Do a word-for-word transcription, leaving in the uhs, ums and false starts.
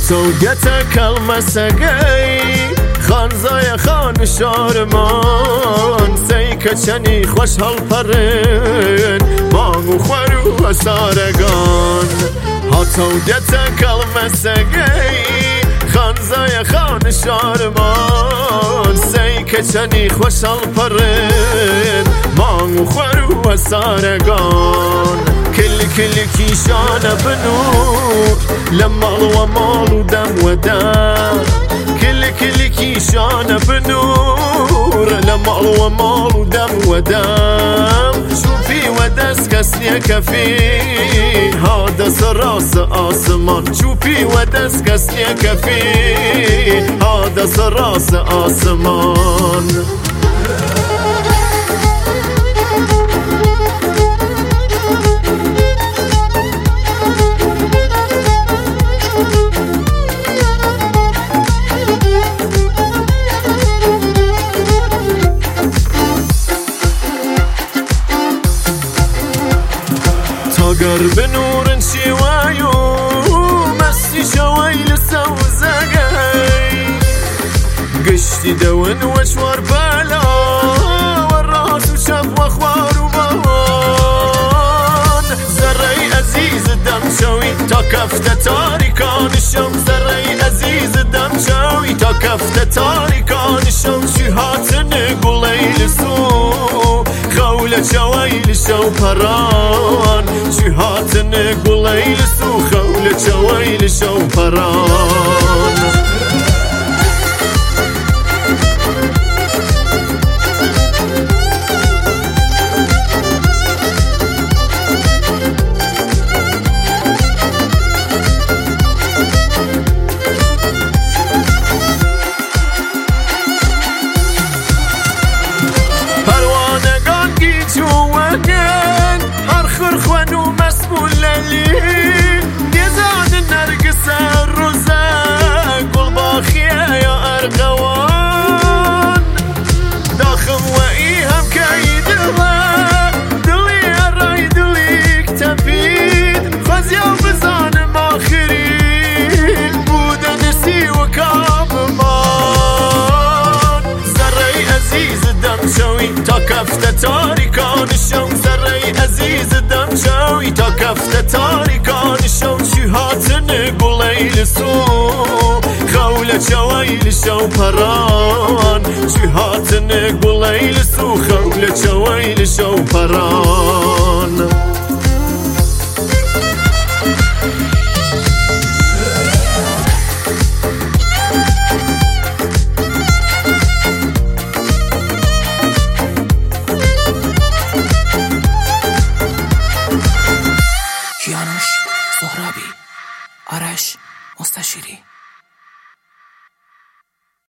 هاتو گته کلمسگی خانزای خان شارمان سی کچنی خوش حال پرن مانگو خورو سارگان هاتو گته کلمسگی خانزای خان شارمان سی کچنی خوش حال پرن مانگو خورو سارگان كل كل كيشانة بنور لمال ومال ودم ودم كل كل كيشانة بنور لمال ومال ودم ودم شوفي ودس كسني كفي هذا سراس آسمان شوفي ودس كسني كفي هذا سراس آسمان قرب نور شوايو مسي شويل سوزقي قشتي دون وشوار بالا والراس وشاف واخوار وبوان زري عزيز الدم شوي تكفت تاريكان الشوم زري عزيز الدم شوي تكفت تاريكان الشوم شهات نقول ليل سو خولة شويل شو بران شهات نقول ليل سو خولة شويل شو بران أرخر خوانو مسمول للي يزعد النرقس الرزاق والباخية يا أرغوان داخم وإيهم كايدها دلي الراي دلي اكتفيد خزيا بزان ماخرين بودا نسي وكابمان زري عزيز الدم شوي تكفت تاريكان الشوم عزيز الدم شوي تكفت تاريكان الشوم شهات نقول ليل سو خولة شويل شو بران شهات نقول ليل سو خولة شويل شو بران کیانوش سهرابی آرش مستشیری